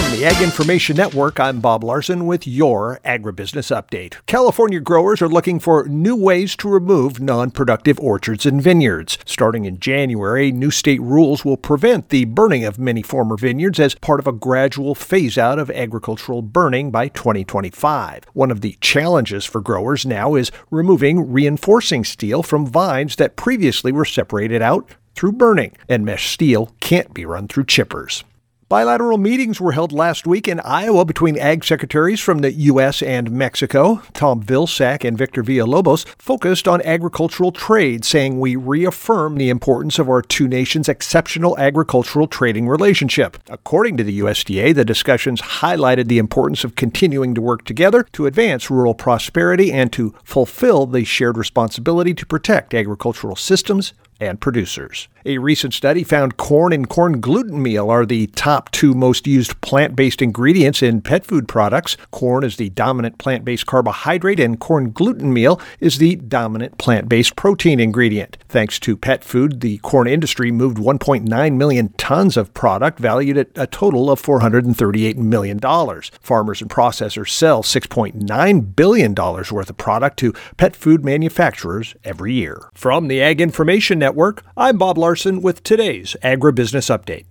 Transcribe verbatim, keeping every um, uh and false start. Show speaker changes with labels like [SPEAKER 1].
[SPEAKER 1] the Ag Information Network, I'm Bob Larson with your Agribusiness Update. California growers are looking for new ways to remove non-productive orchards and vineyards. Starting in January, new state rules will prevent the burning of many former vineyards as part of a gradual phase-out of agricultural burning by twenty twenty-five. One of the challenges for growers now is removing reinforcing steel from vines that previously were separated out through burning, and mesh steel can't be run through chippers. Bilateral meetings were held last week in Iowa between ag secretaries from the U S and Mexico. Tom Vilsack and Victor Villalobos focused on agricultural trade, saying we reaffirm the importance of our two nations' exceptional agricultural trading relationship. According to the U S D A, the discussions highlighted the importance of continuing to work together to advance rural prosperity and to fulfill the shared responsibility to protect agricultural systems and producers. A recent study found corn and corn gluten meal are the top two most used plant-based ingredients in pet food products. Corn is the dominant plant-based carbohydrate, and corn gluten meal is the dominant plant-based protein ingredient. Thanks to pet food, the corn industry moved one point nine million tons of product valued at a total of four hundred thirty-eight million dollars. Farmers and processors sell six point nine billion dollars worth of product to pet food manufacturers every year. From the Ag Information Network, I'm Bob Larson with today's Agribusiness Update.